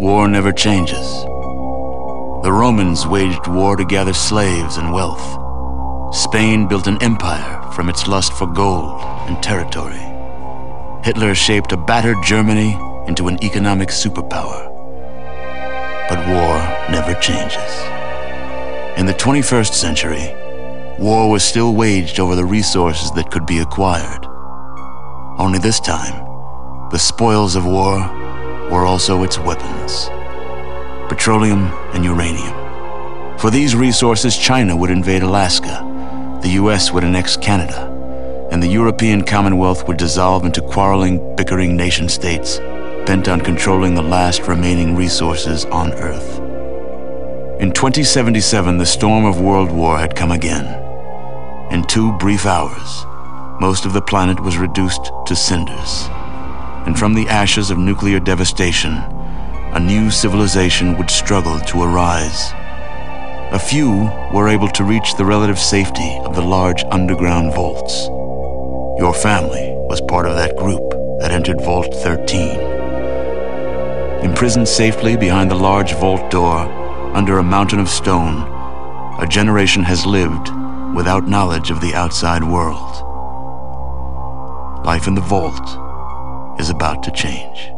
War never changes. The Romans waged war to gather slaves and wealth. Spain built an empire from its lust for gold and territory. Hitler shaped a battered Germany into an economic superpower. But war never changes. In the 21st century, war was still waged over the resources that could be acquired. Only this time, the spoils of war were also its weapons: petroleum and uranium. For these resources, China would invade Alaska, the US would annex Canada, and the European Commonwealth would dissolve into quarreling, bickering nation-states bent on controlling the last remaining resources on Earth. In 2077, the storm of World War had come again. In 2 brief hours, most of the planet was reduced to cinders. And from the ashes of nuclear devastation, a new civilization would struggle to arise. A few were able to reach the relative safety of the large underground vaults. Your family was part of that group that entered Vault 13. Imprisoned safely behind the large vault door, under a mountain of stone, a generation has lived without knowledge of the outside world. Life in the vault is about to change.